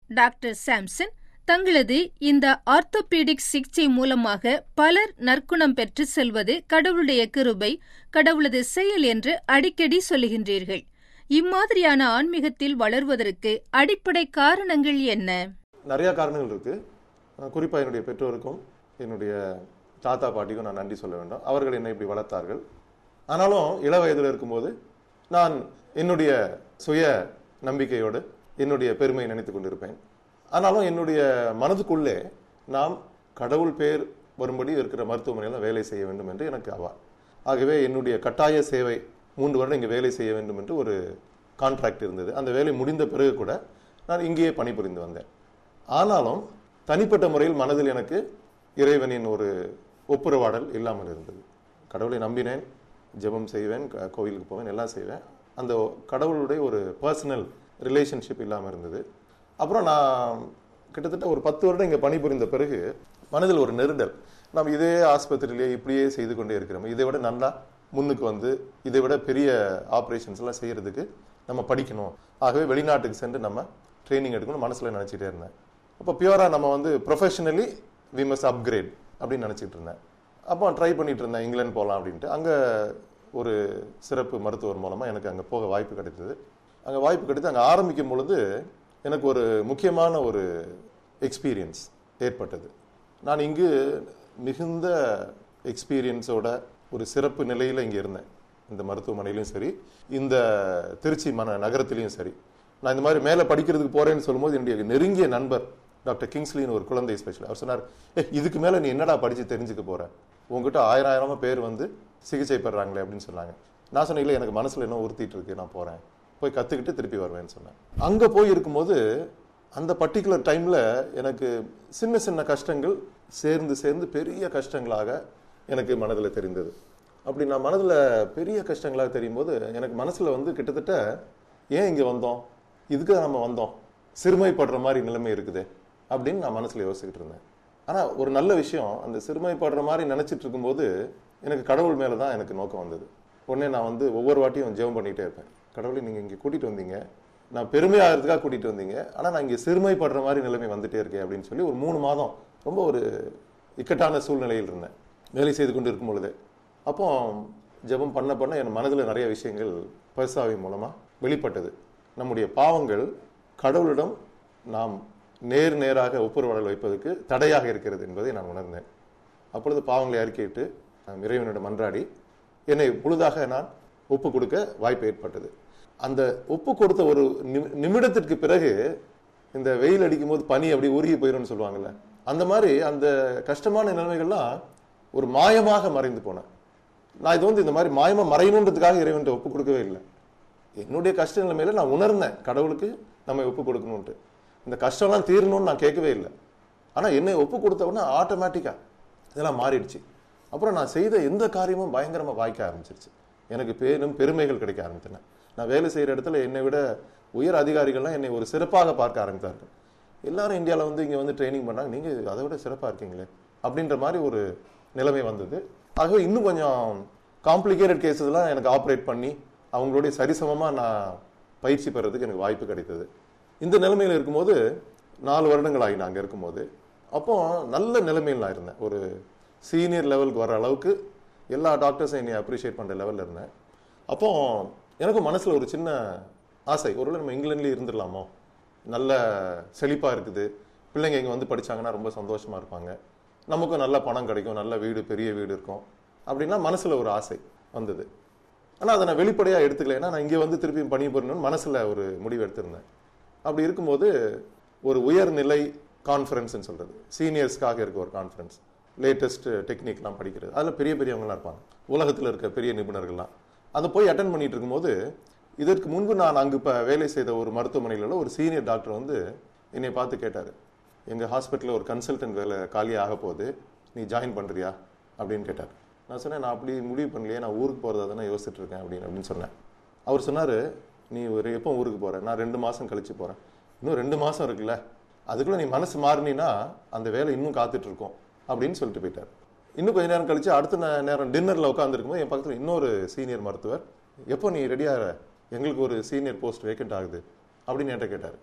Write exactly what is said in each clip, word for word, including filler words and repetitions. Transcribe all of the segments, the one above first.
Doctor Samson தங்களது இந்த orthopaedic சிகிச்சை மூலமாக பலர் நற்குணம் பெற்று செல்வது கடவுளுடைய கிருபை, கடவுளது செயல் என்று அடிக்கடி சொல்லுகின்றீர்கள். இம்மாதிரியான ஆன்மீகத்தில் வளர்வதற்கு அடிப்படை காரணங்கள் என்ன? நிறைய காரணங்கள் இருக்கு. குறிப்பாக என்னுடைய பெற்றோருக்கும் என்னுடைய தாத்தா பாட்டிக்கும் நான் நன்றி சொல்ல வேண்டும். அவர்கள் என்னை இப்படி வளர்த்தார்கள். ஆனாலும் இள வயதில் இருக்கும்போது நான் என்னுடைய சுய நம்பிக்கையோடு என்னுடைய பெருமையை நினைத்து கொண்டிருப்பேன். ஆனாலும் என்னுடைய மனதுக்குள்ளே நாம் கடவுள் பேர் வரும்படி இருக்கிற மருத்துவமனையில் வேலை செய்ய வேண்டும் என்று எனக்கு அவா. ஆகவே என்னுடைய கட்டாய சேவை மூன்று வருடம் இங்கே வேலை செய்ய வேண்டும் என்று ஒரு கான்ட்ராக்ட் இருந்தது. அந்த வேலை முடிந்த பிறகு கூட நான் இங்கேயே பணிபுரிந்து வந்தேன். ஆனாலும் தனிப்பட்ட முறையில் மனதில் எனக்கு இறைவனின் ஒரு ஒப்புரவாடல் இல்லாமல் இருந்தது. கடவுளை நம்பினேன், ஜெபம் செய்வேன், கோவிலுக்கு போவேன், எல்லாம் செய்வேன். அந்த கடவுளுடைய ஒரு பர்சனல் ரிலேஷன்ஷிப் இல்லாமல் இருந்தது. அப்புறம் நான் கிட்டத்தட்ட ஒரு பத்து வருடம் இங்கே பணிபுரிந்த பிறகு மனதில் ஒரு நெருடல். நம்ம இதே ஆஸ்பத்திரியிலேயே இப்படியே செய்து கொண்டே இருக்கிறோம், இதை விட நல்லா முன்னுக்கு வந்து இதை விட பெரிய ஆப்ரேஷன்ஸ் எல்லாம் செய்யறதுக்கு நம்ம படிக்கணும், ஆகவே வெளிநாட்டுக்கு சென்று நம்ம ட்ரைனிங் எடுக்கணும் மனசில் நினச்சிட்டே இருந்தேன். அப்போ பியூராக நம்ம வந்து ப்ரொஃபஷனலி வி மஸ்ட் அப்கிரேட் அப்படின்னு நினச்சிட்டு இருந்தேன். அப்போ ட்ரை பண்ணிட்டு இருந்தேன் இங்கிலாந்து போகலாம் அப்படின்ட்டு. அங்கே ஒரு சிறப்பு மருத்துவர் மூலமாக எனக்கு அங்கே போக வாய்ப்பு கிடைத்தது. அங்கே வாய்ப்பு கிடைத்து அங்கே ஆரம்பிக்கும் பொழுது எனக்கு ஒரு முக்கியமான ஒரு எக்ஸ்பீரியன்ஸ் ஏற்பட்டது. நான் இங்கு மிகுந்த எக்ஸ்பீரியன்ஸோட ஒரு சிறப்பு நிலையில் இங்கே இருந்தேன். இந்த மருத்துவமனையிலையும் சரி, இந்த திருச்சி மன நகரத்திலையும் சரி. நான் இந்த மாதிரி மேலே படிக்கிறதுக்கு போகிறேன்னு சொல்லும்போது என்னுடைய நெருங்கிய நண்பர் டாக்டர் கிங்ஸ்லின்னு ஒரு குழந்தை ஸ்பெஷலிஸ்ட், அவர் சொன்னார், ஏ இதுக்கு மேலே நீ என்னடா படித்து தெரிஞ்சுக்க போகிற, உங்ககிட்ட ஆயிரம் ஆயிரமா பேர் வந்து சிகிச்சை பெறாங்களே அப்படின்னு சொன்னாங்க. நான் சொன்னேன், இல்லை எனக்கு மனசில் என்ன உறுத்திட்டு இருக்கு, நான் போகிறேன், போய் கற்றுக்கிட்டு திருப்பி வருவேன்னு சொன்னேன். அங்கே போய் இருக்கும்போது அந்த பர்டிகுலர் டைமில் எனக்கு சின்ன சின்ன கஷ்டங்கள் சேர்ந்து சேர்ந்து பெரிய கஷ்டங்களாக எனக்கு மனதில் தெரிந்தது. அப்படி நான் மனதில் பெரிய கஷ்டங்களாக தெரியும் போது எனக்கு மனசில் வந்து கிட்டத்தட்ட ஏன் இங்கே வந்தோம், இதுக்கு நம்ம வந்தோம், சிறுமைப்படுற மாதிரி நிலைமை இருக்குது அப்படின்னு நான் மனசில் யோசிச்சுக்கிட்டு இருந்தேன். ஆனால் ஒரு நல்ல விஷயம், அந்த சிறுமைப்படுற மாதிரி நினச்சிட்டு இருக்கும்போது எனக்கு கடவுள் மேலே தான் எனக்கு நோக்கம் வந்தது. உடனே நான் வந்து ஒவ்வொரு வாட்டியும் ஜெபம் பண்ணிகிட்டே இருப்பேன். கடவுளை நீங்கள் இங்கே கூட்டிகிட்டு வந்தீங்க, நான் பெருமையாகிறதுக்காக கூட்டிகிட்டு வந்தீங்க, ஆனால் நான் இங்கே சிறுமைப்படுற மாதிரி நிலைமை வந்துட்டே இருக்கேன் அப்படின்னு சொல்லி ஒரு மூணு மாதம் ரொம்ப ஒரு இக்கட்டான சூழ்நிலையில் இருந்தேன் வேலை செய்து கொண்டு இருக்கும் பொழுதே. அப்போ ஜெபம் பண்ண பண்ண என் மனதில் நிறைய விஷயங்கள் பரிசாவி மூலமாக வெளிப்பட்டது. நம்முடைய பாவங்கள் கடவுளிடம் நாம் நேர் நேராக ஒப்புரவாடல் வைப்பதற்கு தடையாக இருக்கிறது என்பதை நான் உணர்ந்தேன். அப்பொழுது பாவங்களை அறிக்கையிட்டு நான் இறைவனிடம் மன்றாடி என்னை முழுதாக நான் ஒப்பு கொடுக்க வாய்ப்பு ஏற்பட்டது. அந்த ஒப்பு கொடுத்த ஒரு நிமிடத்திற்கு பிறகு இந்த வெயில் அடிக்கும் போது பனி அப்படி உருகி போயிடும்னு சொல்லுவாங்கல்ல, அந்த மாதிரி அந்த கஷ்டமான நிலைமைகள்லாம் ஒரு மாயமாக மறைந்து போனேன். நான் இது வந்து இந்த மாதிரி மாயமா மறையணுன்றதுக்காக இறைவன்கிட்ட ஒப்பு கொடுக்கவே இல்லை. என்னுடைய கஷ்ட நிலைமையில நான் உணர்ந்தேன் கடவுளுக்கு நம்ம ஒப்பு கொடுக்கணும்ட்டு. இந்த கஷ்டம்லாம் தீரணும்னு நான் கேட்கவே இல்லை. ஆனால் என்னை ஒப்பு கொடுத்தவொடனே ஆட்டோமேட்டிக்காக இதெல்லாம் மாறிடுச்சு. அப்புறம் நான் செய்த எந்த காரியமும் பயங்கரமாக வாய்க்க ஆரம்பிச்சிருச்சு. எனக்கு பேரும் பெருமைகள் கிடைக்க ஆரம்பித்தேன். நான் வேலை செய்கிற இடத்துல என்னை விட உயர் அதிகாரிகள்லாம் என்னை ஒரு சிறப்பாக பார்க்க ஆரம்பித்தார்கள். எல்லாரும் இந்தியாவில் வந்து இங்கே வந்து ட்ரைனிங் பண்ணாங்க, நீங்கள் அதை விட சிறப்பாக இருக்கீங்களே அப்படின்ற மாதிரி ஒரு நிலைமை வந்தது. ஆகவே இன்னும் கொஞ்சம் காம்ப்ளிகேட்டட் கேஸஸ்லாம் எனக்கு ஆப்ரேட் பண்ணி அவங்களுடைய சரிசமமாக நான் பயிற்சி பெறதுக்கு எனக்கு வாய்ப்பு கிடைத்தது. இந்த நிலைமையில் இருக்கும்போது நாலு வருடங்கள் ஆகி நான் அங்கே இருக்கும்போது அப்போ நல்ல நிலைமையில் நான் இருந்தேன். ஒரு சீனியர் லெவலுக்கு வர அளவுக்கு எல்லா டாக்டர்ஸும் என்னை அப்ரிஷியேட் பண்ணுற லெவலில் இருந்தேன். அப்போ எனக்கும் மனசில் ஒரு சின்ன ஆசை, ஒருவேளை நம்ம இங்கிலாந்துலேயே இருந்துடலாமோ, நல்ல செழிப்பாக இருக்குது, பிள்ளைங்க இங்கே வந்து படித்தாங்கன்னா ரொம்ப சந்தோஷமாக இருப்பாங்க, நமக்கும் நல்ல பணம் கிடைக்கும், நல்ல வீடு, பெரிய வீடு இருக்கும் அப்படின்னா மனசில் ஒரு ஆசை வந்தது. ஆனால் அதை நான் வெளிப்படையாக எடுத்துக்கல. ஏன்னா நான் இங்கே வந்து திருப்பியும் பணி புரியணும்னு மனசில் ஒரு முடிவு எடுத்திருந்தேன். அப்படி இருக்கும்போது ஒரு உயர்நிலை கான்ஃபரன்ஸ்ன்னு சொல்கிறது, சீனியர்ஸ்க்காக இருக்க ஒரு கான்ஃபரன்ஸ், லேட்டஸ்ட் டெக்னிக்லாம் படிக்கிறது, அதில் பெரிய பெரியவங்களாம் இருப்பாங்க, உலகத்தில் இருக்க பெரிய நிபுணர்கள்லாம். அதை போய் அட்டன் பண்ணிட்டு இருக்கும்போது இதற்கு முன்பு நான் அங்கே இப்போ வேலை செய்த ஒரு மருத்துவமனையில் ஒரு சீனியர் டாக்டர் வந்து என்னை பார்த்து கேட்டார், எங்கள் ஹாஸ்பிட்டலில் ஒரு கன்சல்டன்ட் வேலை காலியாக ஆக போகுது, நீ ஜாயின் பண்ணுறியா அப்படின்னு கேட்டார். நான் சொன்னேன், நான் அப்படி முடிவு பண்ணலையே, நான் ஊருக்கு போகிறதா தானே யோசிச்சுட்டு இருக்கேன் அப்படின்னு அப்படின்னு சொன்னேன். அவர் சொன்னார், நீ ஒரு எப்போ ஊருக்கு போகிற, நான் ரெண்டு மாதம் கழிச்சு போகிறேன். இன்னும் ரெண்டு மாதம் இருக்குல்ல, அதுக்குள்ளே நீ மனசு மாறினா அந்த வேலை இன்னும் காத்துட்ருக்கோம் அப்படின்னு சொல்லிட்டு போயிட்டார். இன்னும் கொஞ்சம் நேரம் கழிச்சு அடுத்த நேரம் டின்னரில் உட்காந்துருக்கும்போது என் பக்கத்தில் இன்னொரு சீனியர் மருத்துவர், எப்போ நீ ரெடியாக, எங்களுக்கு ஒரு சீனியர் போஸ்ட் வேக்கண்ட் ஆகுது அப்படின்னு என்கிட்ட கேட்டார்.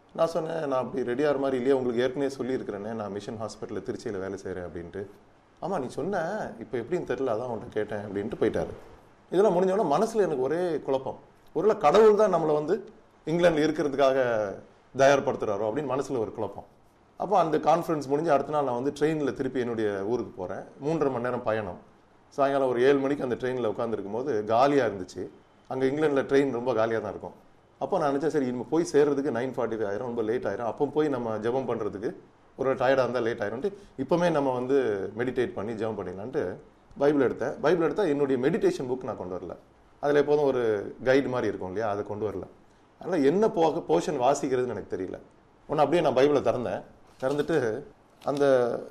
நான் சொன்னேன், நான் அப்படி ரெடியாகிற மாதிரி இல்லையே, உங்களுக்கு ஏற்கனவே சொல்லியிருக்கிறேனே நான் மிஷன் ஹாஸ்பிட்டலில் திருச்சியில் வேலை செய்கிறேன் அப்படின்ட்டு. ஆமாம் நீ சொன்ன, இப்போ எப்படின்னு தெரியல, அதான் அவன்கிட்ட கேட்டேன் அப்படின்ட்டு போயிட்டாரு. இதெல்லாம் முடிஞ்சோடனே மனசில் எனக்கு ஒரே குழப்பம். ஒருவேளை கடவுள் தான் நம்மளை வந்து இங்கிலாண்டில் இருக்கிறதுக்காக தயார்படுத்துகிறாரோ அப்படின்னு மனசில் ஒரு குழப்பம். அப்போ அந்த கான்ஃபரன்ஸ் முடிஞ்சு அடுத்த நாள் நான் வந்து ட்ரெயினில் திருப்பி என்னுடைய ஊருக்கு போகிறேன். மூன்றரை மணி நேரம் பயணம். சாயங்காலம் ஒரு ஏழு மணிக்கு அந்த ட்ரெயினில் உட்காந்துருக்கும் போது காலியாக இருந்துச்சு. அங்கே இங்கிலாண்டில் ட்ரெயின் ரொம்ப காலியாக தான் இருக்கும். அப்போ நான் நினச்சேன், சரி இனிமேல் போய் சேர்றதுக்கு நைன் ஃபார்ட்டி ஃபைவ் ஆயிரும், ரொம்ப லேட் ஆயிரும். அப்போ போய் நம்ம ஜெபம் பண்ணுறதுக்கு ஒரு டயர்டாக இருந்தால் லேட் ஆயிரும்ட்டு இப்போமே நம்ம வந்து மெடிடேட் பண்ணி ஜெபம் பண்ணிடலான்ட்டு பைபிள் எடுத்தேன். பைபிள் எடுத்தால் என்னுடைய மெடிடேஷன் புக் நான் கொண்டு வரல. அதில் எப்போதும் ஒரு கைடு மாதிரி இருக்கும் இல்லையா, அதை கொண்டு வரல. அதனால் என்ன போக போர்ஷன் வாசிக்கிறதுன்னு எனக்கு தெரியல. ஒன்று அப்படியே நான் பைபிளை திறந்தேன். திறந்துட்டு அந்த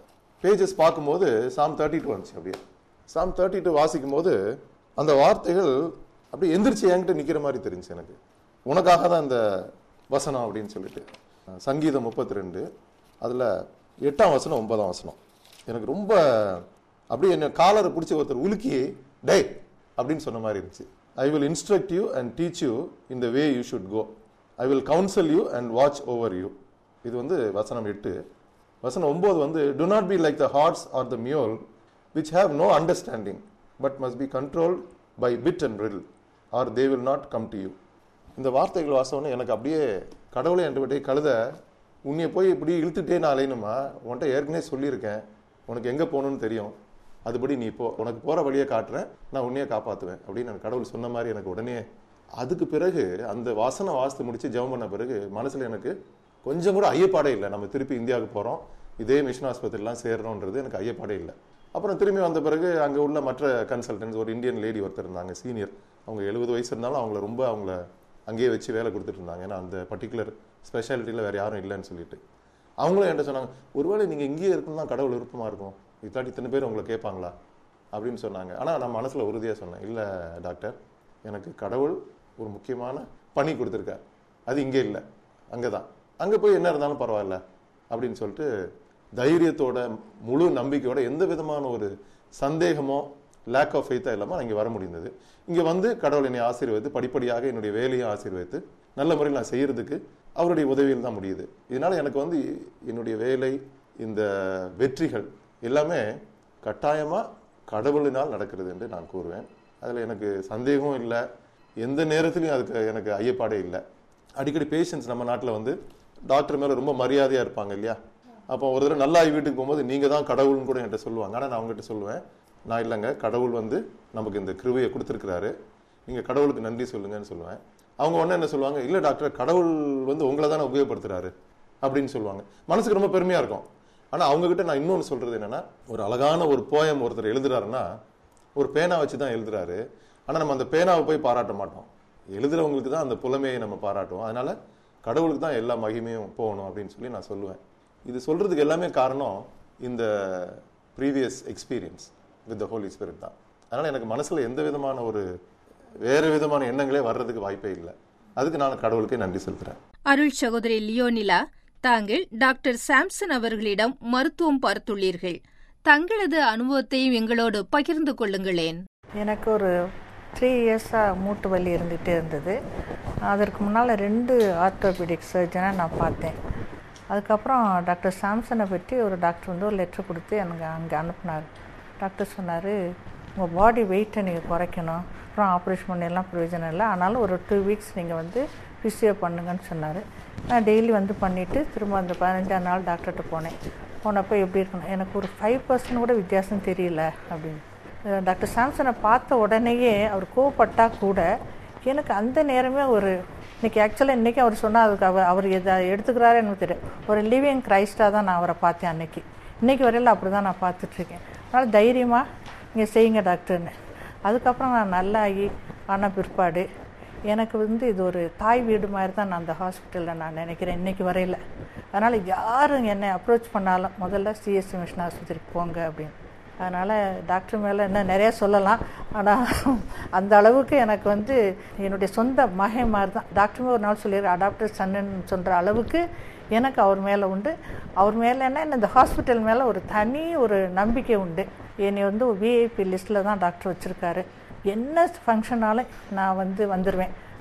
பேஜஸ் பார்க்கும்போது சாம் தேர்ட்டி டூ வந்துச்சு. அப்படியே சாம் தேர்ட்டி டூ வாசிக்கும் போது அந்த வார்த்தைகள் அப்படியே எந்திரிச்சு என்கிட்ட நிற்கிற மாதிரி தெரிஞ்சு எனக்கு. உனக்காக தான் இந்த வசனம் அப்படின்னு சொல்லிட்டு சங்கீதம் முப்பத்தி ரெண்டு அதில் எட்டாம் வசனம் ஒன்பதாம் வசனம் எனக்கு ரொம்ப அப்படியே என்ன காலரை பிடிச்சி ஒருத்தர் உலுக்கி டே அப்படின்னு சொன்ன மாதிரி இருந்துச்சு. I will instruct you and teach you in the way you should go. I will counsel you and watch over you. இது வந்து வசனம் எட்டு. வசனம் ஒன்பது வந்து do not be like the horse or the mule which have no understanding but must be controlled by bit and bridle or they will not come to you. இந்த வார்த்தைகள் வாசம்னு எனக்கு அப்படியே கடவுளை என்று கழுத உன்னைய போய் இப்படி இழுத்துட்டே நான் அலையணுமா, உன்கிட்ட ஏற்கனவே சொல்லியிருக்கேன், உனக்கு எங்கே போகணும்னு தெரியும், அதுபடி நீ போ, உனக்கு போகிற வழியை காட்டுறேன், நான் உன்னையே காப்பாற்றுவேன் அப்படின்னு எனக்கு கடவுள் சொன்ன மாதிரி எனக்கு உடனே. அதுக்கு பிறகு அந்த வாசனை வாசித்து முடித்து ஜெபம் பண்ண பிறகு மனசில் எனக்கு கொஞ்சம் கூட ஐயப்பாடே இல்லை. நம்ம திருப்பி இந்தியாவுக்கு போகிறோம், இதே மிஷன் ஆஸ்பத்திரிலாம் சேர்றோன்றது எனக்கு ஐயப்பாடே இல்லை. அப்புறம் திரும்பி வந்த பிறகு அங்கே உள்ள மற்ற கன்சல்டன்ஸ், ஒரு இந்தியன் லேடி ஒருத்தர் இருந்தாங்க சீனியர், அவங்க எழுபது வயசு இருந்தாலும் அவங்கள ரொம்ப அவங்கள அங்கேயே வச்சு வேலை கொடுத்துட்டு இருந்தாங்க. ஏன்னா அந்த பர்டிகுலர் ஸ்பெஷாலிட்டியில் வேறு யாரும் இல்லைன்னு சொல்லிட்டு அவங்களும் என்கிட்ட சொன்னாங்க, ஒருவேளை நீங்கள் இங்கேயே இருக்கணும் தான் கடவுள் விருப்பமாக இருக்கும், இத்தாட்டி இத்தனை பேர் உங்களை கேட்பாங்களா அப்படின்னு சொன்னாங்க. ஆனால் நான் மனசில் உறுதியாக சொன்னேன், இல்லை டாக்டர், எனக்கு கடவுள் ஒரு முக்கியமான பணி கொடுத்துருக்கார், அது இங்கே இல்லை, அங்கே தான், அங்கே போய் என்ன இருந்தாலும் பரவாயில்ல அப்படின்னு சொல்லிட்டு தைரியத்தோட முழு நம்பிக்கையோட எந்த விதமான ஒரு சந்தேகமோ லேக் ஆஃப் ஃபெய்த்தா இல்லாமல் இங்கே வர முடிந்தது. இங்கே வந்து கடவுள் என்னை ஆசீர்வதித்து படிப்படியாக என்னுடைய வேலையை ஆசீர்வதித்து நல்ல முறையில் நான் செய்யறதுக்கு அவருடைய உதவியில் தான் முடியுது. இதனால எனக்கு வந்து என்னுடைய வேலை, இந்த வெற்றிகள் எல்லாமே கட்டாயமாக கடவுளினால் நடக்கிறது என்று நான் கூறுவேன். அதில் எனக்கு சந்தேகம் இல்லை, எந்த நேரத்துலையும் அதுக்கு எனக்கு ஐயப்பாடே இல்லை. அடிக்கடி பேஷண்ட்ஸ் நம்ம நாட்டில் வந்து டாக்டர் மேலே ரொம்ப மரியாதையாக இருப்பாங்க இல்லையா, அப்போ ஒரு தடவை நல்லா வீட்டுக்கு போகும்போது நீங்கள் தான் கடவுள்னு கூட என்கிட்ட சொல்லுவாங்க. ஆனால் நான் அவங்ககிட்ட சொல்லுவேன், நான் இல்லைங்க, கடவுள் வந்து நமக்கு இந்த கிருபையை கொடுத்துருக்கிறாரு, நீங்கள் கடவுளுக்கு நன்றி சொல்லுங்கன்னு சொல்லுவேன். அவங்க உடனே என்ன சொல்லுவாங்க, இல்லை டாக்டர், கடவுள் வந்து உங்களை தானே உபயோகப்படுத்துறாரு அப்படின்னு சொல்லுவாங்க. மனசுக்கு ரொம்ப பெருமையாக இருக்கும். ஆனால் அவங்ககிட்ட நான் இன்னொன்று சொல்கிறது என்னென்னா, ஒரு அழகான ஒரு போயம் ஒருத்தர் எழுதுறாருன்னா ஒரு பேனா வச்சு தான் எழுதுறாரு. ஆனால் நம்ம அந்த பேனாவை போய் பாராட்ட மாட்டோம், எழுதுறவங்களுக்கு தான் அந்த புலமையை நம்ம பாராட்டுவோம். அதனால கடவுளுக்கு தான் எல்லா மகிமையும் போகணும் அப்படின்னு சொல்லி நான் சொல்லுவேன். இது சொல்றதுக்கு எல்லாமே காரணம் இந்த previous experience with the Holy Spirit தான். அதனால எனக்கு மனசுல எந்த விதமான ஒரு வேற விதமான எண்ணங்களே வர்றதுக்கு வாய்ப்பே இல்லை. அதுக்கு நான் கடவுளுக்கே நன்றி செலுத்துறேன். அருள் சகோதரி லியோனிலா, தாங்கள் டாக்டர் சாம்சன் அவர்களிடம் மருத்துவம் பார்த்துள்ளீர்கள். தங்களது அனுபவத்தையும் எங்களோடு பகிர்ந்து கொள்ளுங்களேன். எனக்கு ஒரு த்ரீ இயர்ஸாக மூட்டு வலி இருந்துகிட்டே இருந்தது. அதற்கு முன்னால் ரெண்டு ஆர்த்தோபெடிக் சர்ஜனை நான் பார்த்தேன். அதுக்கப்புறம் டாக்டர் சாம்சனை பற்றி ஒரு டாக்டர் வந்து ஒரு லெட்டர் கொடுத்து எனக்கு அங்கே அனுப்புனார். டாக்டர் சொன்னார், உங்கள் பாடி வெயிட்டை நீங்கள் குறைக்கணும், அப்புறம் ஆப்ரேஷன் பண்ணிடலாம், பிரயோஜனம் இல்லை, ஆனாலும் ஒரு டூ வீக்ஸ் நீங்கள் வந்து ஃபிசியோ பண்ணுங்கன்னு சொன்னார். நான் டெய்லி வந்து பண்ணிவிட்டு திரும்ப அந்த பதினஞ்சாம் நாள் டாக்டர்கிட்ட போனேன். போனப்போ எப்படி இருக்கணும், எனக்கு ஒரு ஃபைவ் பர்சன்ட் கூட வித்தியாசம் தெரியல அப்படின்னு. டாக்டர் சாம்சனை பார்த்த உடனேயே அவர் கோவப்பட்டால் கூட எனக்கு அந்த நேரமே ஒரு இன்றைக்கி ஆக்சுவலாக இன்றைக்கி அவர் சொன்னால் அதுக்கு அவர் அவர் எதை எடுத்துக்கிறாரு எனக்கு தெரியும். ஒரு லிவிங் கிரைஸ்டாக தான் நான் அவரை பார்த்தேன் அன்றைக்கி. இன்றைக்கி வரையில் அப்படி தான் நான் பார்த்துட்ருக்கேன். அதனால் தைரியமாக நீங்கள் செய்யுங்க டாக்டர்னு. அதுக்கப்புறம் நான் நல்லாகி ஆன பிற்பாடு எனக்கு வந்து இது ஒரு தாய் வீடு மாதிரி தான் நான் அந்த ஹாஸ்பிட்டலில் நான் நினைக்கிறேன் இன்றைக்கி வரையில். அதனால் யாரும் என்னை அப்ரோச் பண்ணாலும் முதல்ல சிஎஸ்சி மிஷன் ஆஸ்பத்திரிக்கு போங்க அப்படின்னு. அதனால் டாக்டர் மேலே இன்னும் நிறையா சொல்லலாம், ஆனால் அந்த அளவுக்கு எனக்கு வந்து என்னுடைய சொந்த மகன் மாதிரி தான். டாக்டருமே ஒரு நாள் சொல்லிடுற அடாப்டர் சன்னு சொல்கிற அளவுக்கு எனக்கு அவர் மேலே உண்டு. அவர் மேலே என்ன இந்த ஹாஸ்பிட்டல் மேலே ஒரு தனி ஒரு நம்பிக்கை உண்டு. என்னை வந்து ஒரு விஐபி லிஸ்ட்டில் தான் டாக்டர் வச்சுருக்காரு. என்ன ஃபங்க்ஷனாலும் நான் வந்து வந்துடுவேன்.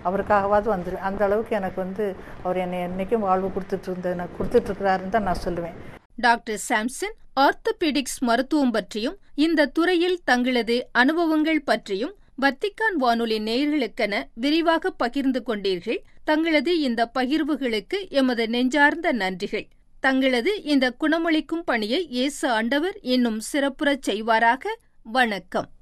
அவருக்காகவாவது வந்துடுவேன். அந்த அளவுக்கு எனக்கு வந்து அவர் என்னை என்றைக்கும் வாழ்வு கொடுத்துட்டு இருந்தது நான் கொடுத்துட்ருக்கிறாருன்னு தான் நான் சொல்லுவேன். டாக்டர் சாம்சன் ஆர்த்தோபீடிக்ஸ் மருத்துவம் பற்றியும் இந்த துறையில் தங்களது அனுபவங்கள் பற்றியும் வத்திக்கான் வானொலி நேயர்களுக்கென விரிவாக பகிர்ந்து கொண்டீர்கள். தங்களது இந்த பகிர்வுகளுக்கு எமது நெஞ்சார்ந்த நன்றிகள். தங்களது இந்த குணமளிக்கும் பணியை இயேசு ஆண்டவர் இன்னும் சிறப்புறச் செய்வாராக. வணக்கம்.